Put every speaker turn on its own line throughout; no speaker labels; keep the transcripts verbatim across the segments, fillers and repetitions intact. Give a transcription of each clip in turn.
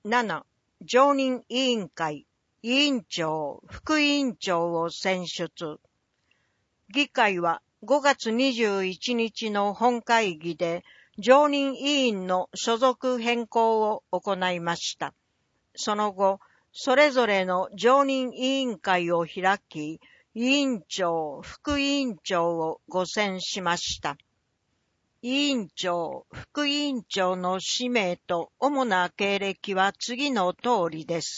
なな. 常任委員会、委員長、副委員長を選出。議会はごがつにじゅういちにちの本会議で常任委員の所属変更を行いました。その後、それぞれの常任委員会を開き、委員長、副委員長をご選しました。委員長、副委員長の氏名と主な経歴は次の通りです。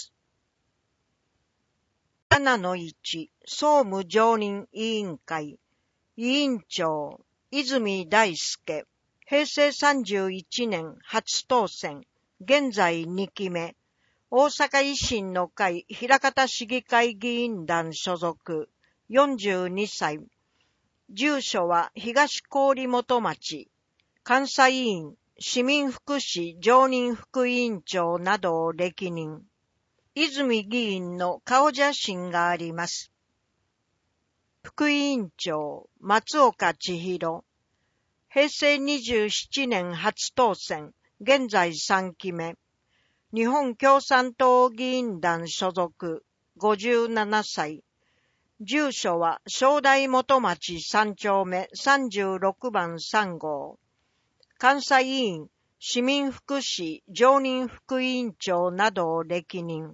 ななのいち. 総務常任委員会委員長、泉大輔、へいせいさんじゅういちねん初当選、現在にきめ、大阪維新の会枚方市議会議員団所属、よんじゅうにさい、住所は東郡元町、監査委員、市民福祉常任副委員長などを歴任。泉議員の顔写真があります。副委員長、松岡千尋。へいせいにじゅうななねん初当選、現在さんきめ。日本共産党議員団所属、ごじゅうななさい。住所は正代元町さんちょうめさんじゅうろくばんさんごう。監査委員、市民福祉常任副委員長などを歴任。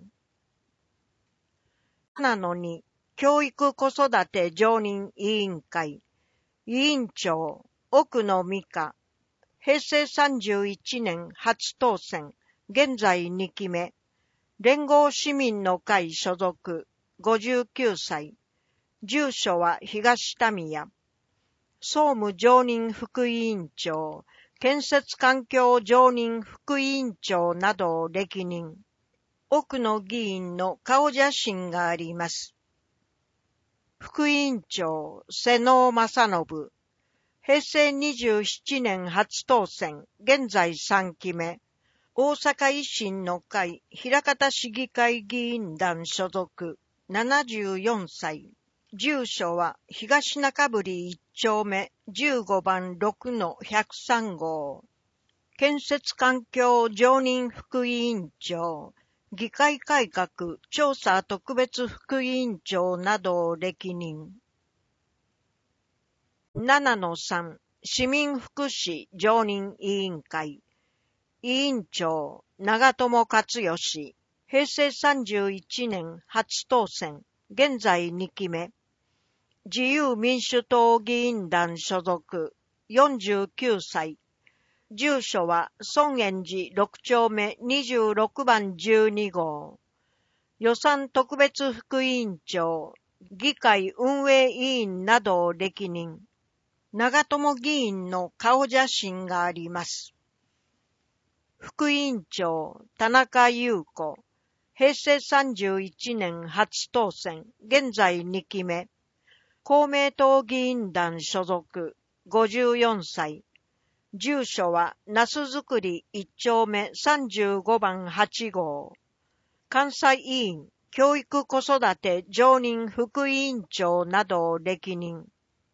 ななのに、教育子育て常任委員会委員長、奥野美香。へいせいさんじゅういちねん初当選、現在にきめ。連合市民の会所属、ごじゅうきゅうさい。住所は東民谷。総務常任副委員長、建設環境常任副委員長などを歴任。奥野議員の顔写真があります。副委員長、瀬能正信。へいせいにじゅうななねん初当選、現在さんきめ。大阪維新の会枚方市議会議員団所属、ななじゅうよんさい。住所は東中堀いっちょうめじゅうごばんろくのひゃくさんごう。建設環境常任副委員長、議会改革調査特別副委員長などを歴任。ななのさん. 市民福祉常任委員会委員長、長友克義。へいせいさんじゅういちねん初当選、現在にきめ。自由民主党議員団所属、よんじゅうきゅうさい。住所は尊厳寺ろくちょうめにじゅうろくばんじゅうにごう。予算特別副委員長、議会運営委員などを歴任。長友議員の顔写真があります。副委員長、田中優子。へいせいさんじゅういちねん初当選、現在にきめ。公明党議員団所属、ごじゅうよんさい。住所は那須造りいっちょうめさんじゅうごばんはちごう。監査委員、教育子育て常任副委員長などを歴任。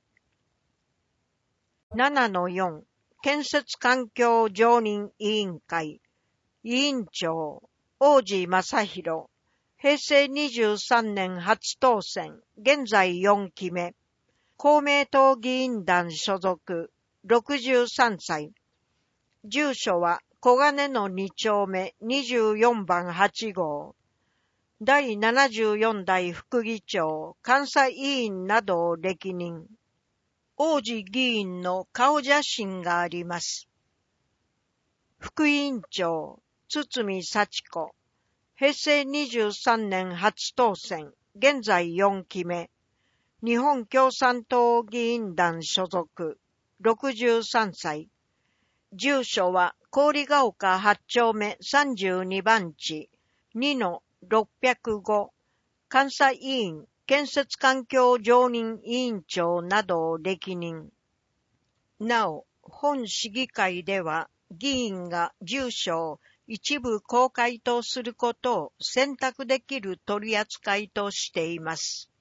ななのよん. 建設環境常任委員会委員長、王子正弘。へいせいにじゅうさんねん初当選、現在よんきめ。公明党議員団所属、ろくじゅうさんさい。住所は小金のにちょうめにじゅうよんばんはちごう。だいななじゅうよんだい副議長、監査委員などを歴任。王子議員の顔写真があります。副委員長、堤幸子。へいせいにじゅうさんねん初当選、現在よんきめ。日本共産党議員団所属、ろくじゅうさんさい。住所は郡ヶ丘はちちょうめさんじゅうにばんちにのろっぴゃくご。監査委員、建設環境常任委員長などを歴任。なお、本市議会では議員が住所を一部公開とすることを選択できる取り扱いとしています。